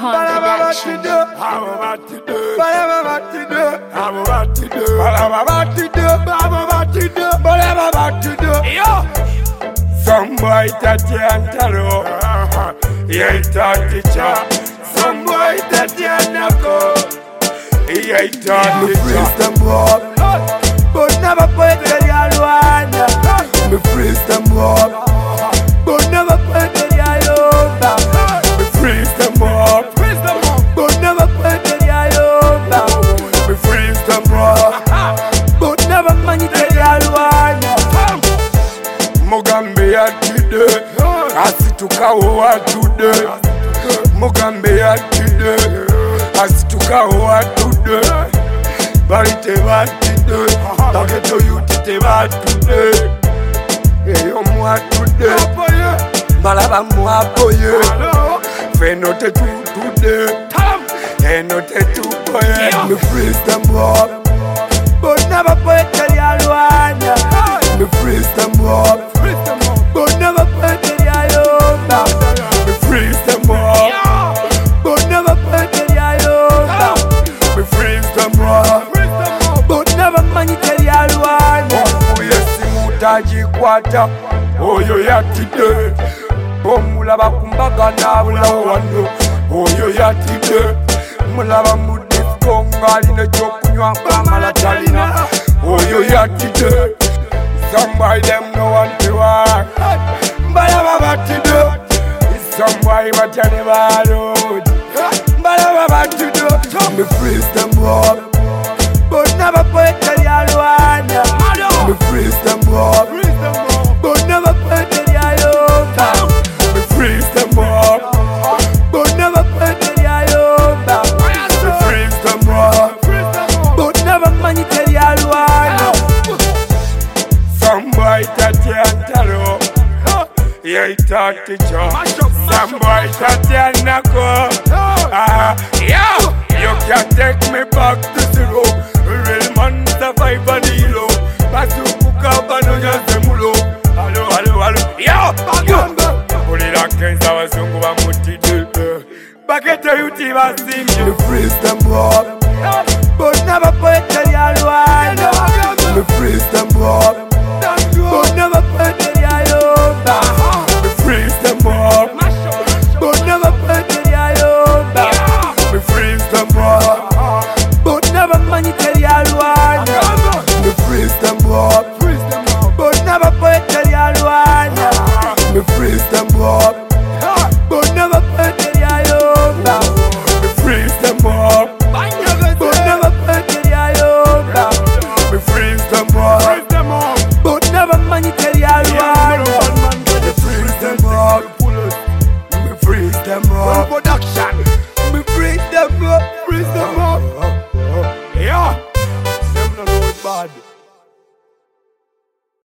Production. Some boy touchy and taro, yeah, talk teacher. Some boy touchy and knuckle, yeah, talk teacher. But never put the yalwana. Me freeze them up, but never put the yalona. Me freeze them up, But never put the yalona. me freeze them up. But never money the yalwana. Mugambe ya today, asitukawa today. Mugambe ya today, asitukawa today. Barite ba today, tageto yuti te ba today. Eyo mwa today, balaba mwa boye. Fenote tu today, enote tu boye. Me freeze them up, but never put the yalwana. Me freeze them up, but never put the yalona. Me freeze them up, But never put the yalona. me freeze them up. But never money the yalwana. Omuye simutagikwata oyo yatide omulaba kumbaga nabulawo wano oyo yatide mulaba mu disco ng'alina ekyokunywa nkamala talina oyo yatide somebody them no want to work balaba batide somebody batya ne baloodi balaba batide. Me freeze them up, but never put the yalwana. Me freeze them up, but never put the yalona. Me freeze them up, But never put the yalona. me freeze them up. But never money the yalwana. Some boy touchy and taro, yeah, talk teacher. Some boy touchy and knuckle. Yeah, you can take me back to zero. Real man survive on the low. Basukuka banonya zemulo. Hello, hello, hello. Yeah, Ulira kenza wazungu bamutide. Bakete yuti basimye. Me freeze them up, but never put the yalwana. Me freeze them up,